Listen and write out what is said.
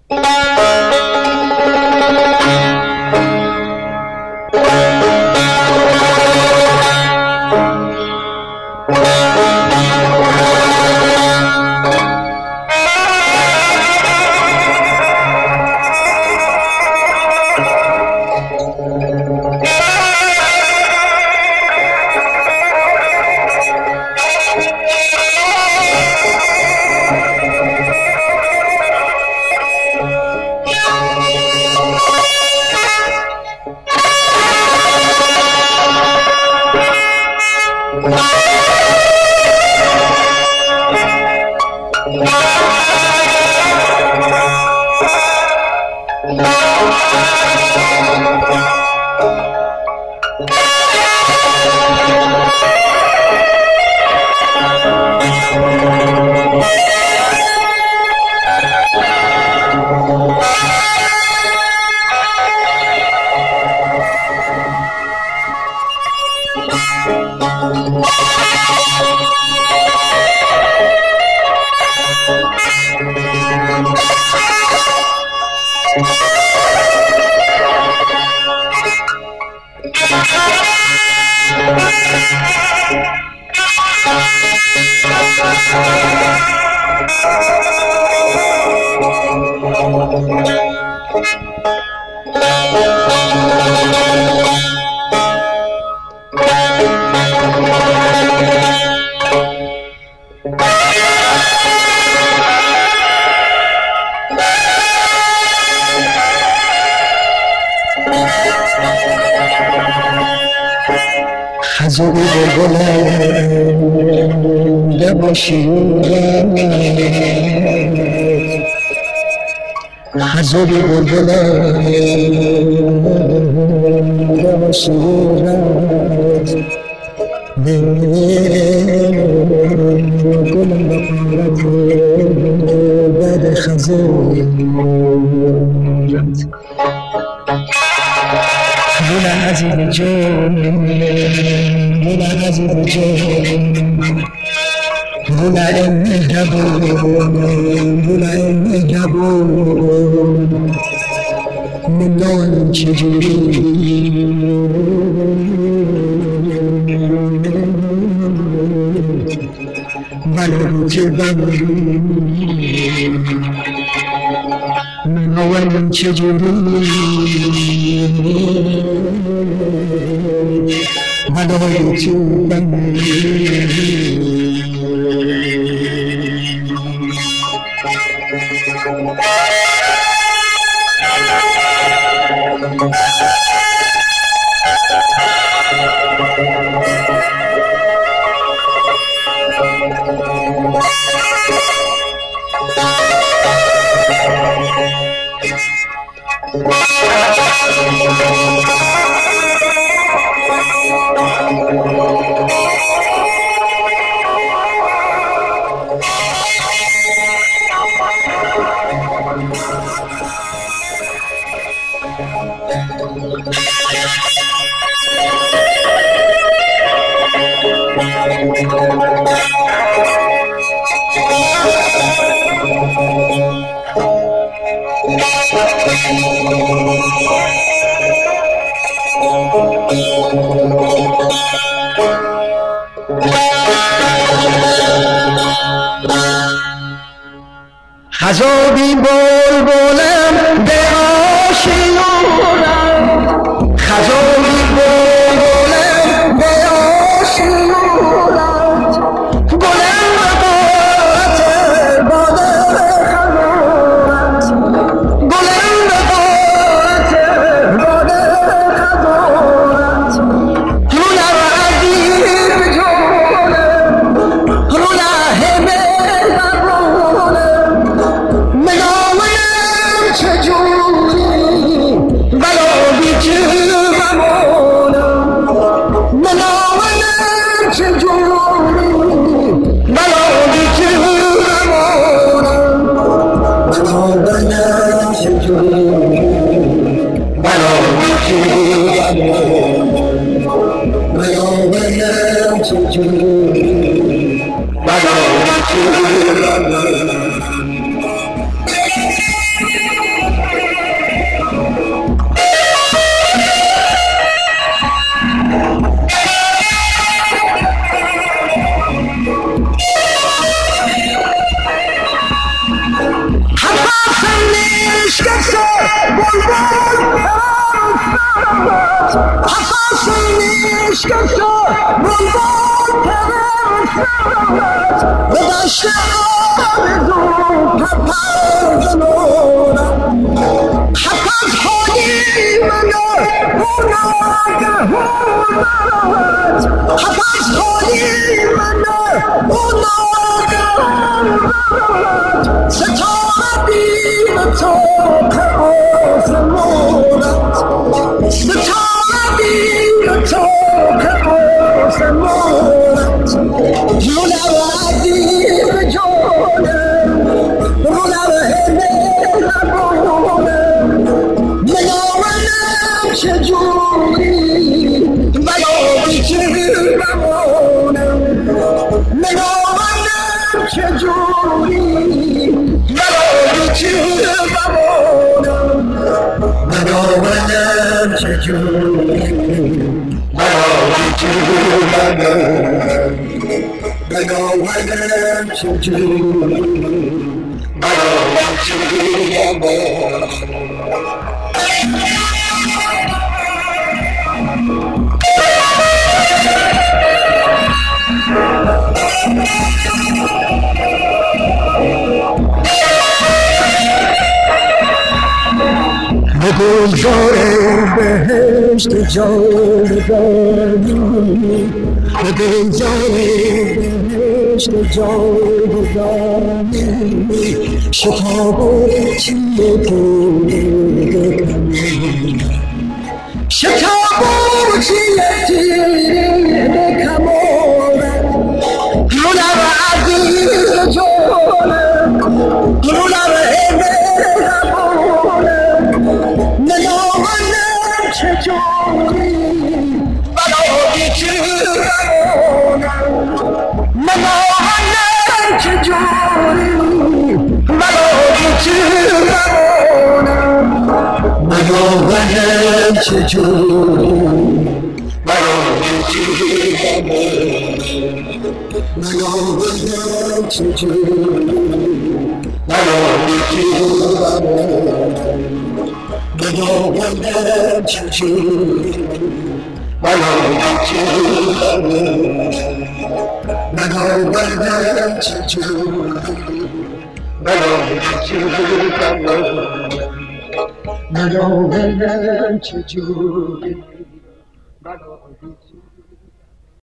خزوی بلنده باشیدم خزوی بلنده باشیدم گلم بخارد بد خزوی مولا عزیز جان مولا عزیز جان مولا مهربون مولا مهربون منان چجوری منو جبری منو چجوری منو جبری خزوی بلبلم به آشیونم خزوی بلبلم به آشیونم گلم بقات باد خزورت گلم بقات باد خزورت رونم عزیز جونم رونه مهربونم چجور حساسینیش کشو بلبل پرستارت به دشت آرزو پرپر جنونم حفظ کنی منو ناگهانت حفظ کنی منو ناگهانت ستاره بین تو که آسمانت ستاره بین تو که آسمانت جونم عزیز جانم رونم مهربانم منامنم چجوری منامی که بمانم منامنم چجوری منامی که بمانم منامنم چجوری منامی که بمانم منامنم چجوری منامی که بگذار بهشت جاودانی بگذار بهشت جاودانی شتاب چیه شتاب چیه تیره کمانت رونم عزیز جانم رونم چجوری منامی که بمانم منامنم چجوری منامی که بمانم منامنم چجوری منامی که بمانم منامنم چجوری منامی که بمانم منامنم چجوری منامی که منامنم چجوری منامی که منامنم چجوری منامی که